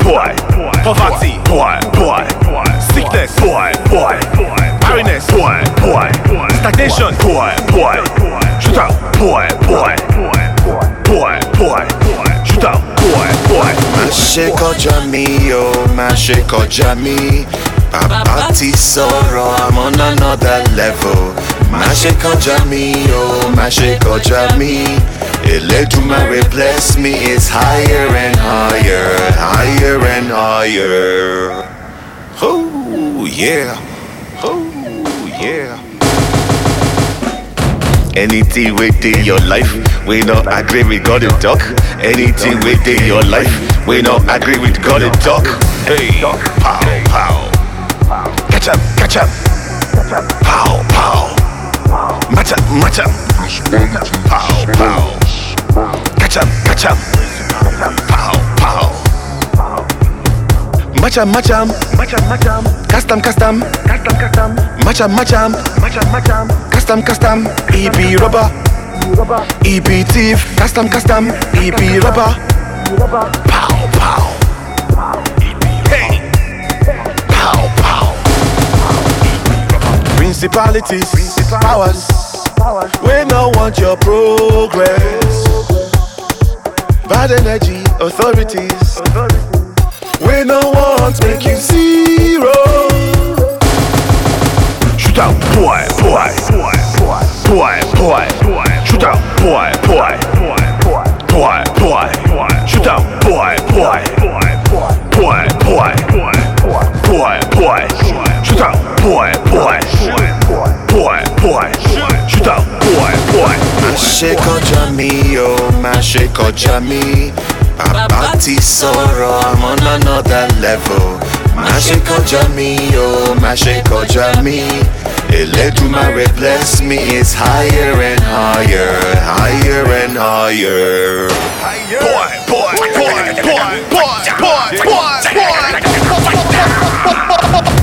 boy. Poverty, boy. Sickness, boy. Barrenness, boy. Stagnation, boy. Shoot out, boy. Shoot out, boy. Má ṣe kọjá mi o, má ṣe kọjá mi. Bàbá ti sọ̀rọ̀, I'm on another level. Má ṣe kọjá mi o, má ṣe kọjá mi. Elédùmarè bless me, it's higher and higher. Oh yeah. Anything within your life, we not agree with God and talk. Anything within your life, we not agree with God and talk. Hey, pow. Catch up. Pow. Match up. Pow. Catch up. Pow. Match up. Custom. Match up. Custom. EB rubber. EB thief. Custom. EB rubber. Pow. Hey. Pow. Principalities, powers. We no want your progress. Bad energy, authorities. We no want make you zero. Shoot out, boy. Shoot out, boy. Shoot out, boy. Shoot out, boy. Shoot out, boy. Má ṣe kọjá mi o, má ṣe kọjá mi. Bàbá ti sọ̀rọ̀, I'm on another level. Má ṣe kọjá mi o, má ṣe kọjá mi. Elédùmarè bless me, it's higher and higher. Boy.